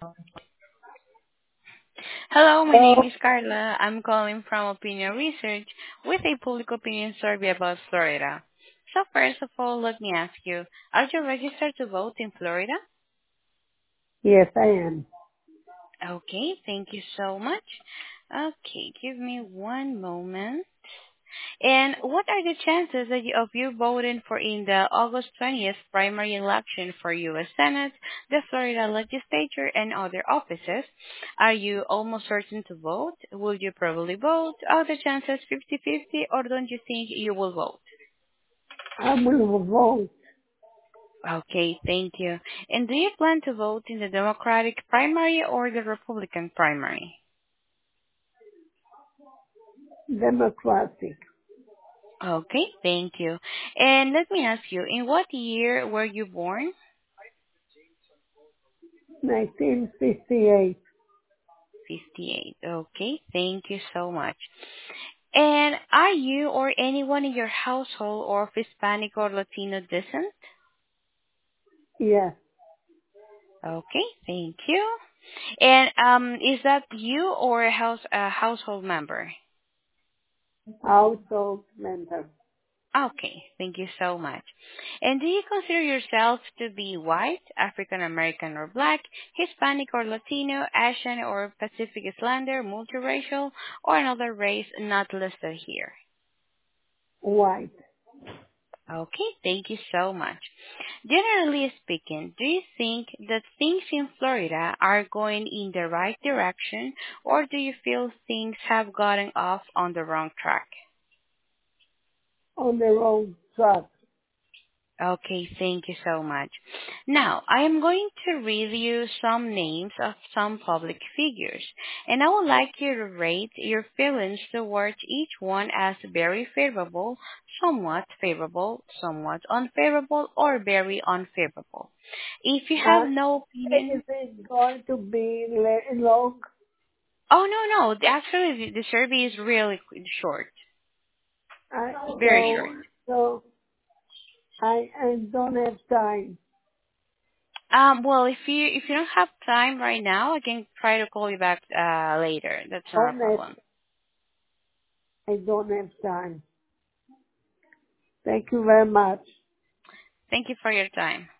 Hello, my Oh, name is Carla. I'm calling from Opinion Research with a public opinion survey about Florida. So first of all, let me ask you, are you registered to vote in Florida? yes, I am. Okay, thank you so much. Okay, give me one moment. And what are the chances that of you voting for in the August 20th primary election for U.S. Senate, the Florida legislature, and other offices? Are you almost certain to vote? Will you probably vote? Are the chances 50-50, or don't you think you will vote? I will vote Okay, thank you. And do you plan to vote in the Democratic primary or the Republican primary? Democratic. Okay, thank you. And let me ask you, in what year were you born? 1958. 58. Okay, thank you so much. And are you or anyone in your household of Hispanic or Latino descent? Yes, Okay, thank you. And is that you or a household member? household member. Okay, thank you so much. And do you consider yourself to be white, African American or black, Hispanic or Latino, Asian or Pacific Islander, multiracial, or another race not listed here? White. Okay, thank you so much. Generally speaking, do you think that things in Florida are going in the right direction, or do you feel things have gotten off on the wrong track? On the wrong track. Okay, thank you so much. Now, I am going to read you some names of some public figures, and I would like you to rate your feelings towards each one as very favorable, somewhat unfavorable, or very unfavorable. If you have Uh, no is opinion, it going to be long? oh no, actually the survey is really short, I, very short. so I don't have time. Well, if you don't have time right now, I can try to call you back later. That's not a Don't have, problem. I don't have time. Thank you very much. Thank you for your time.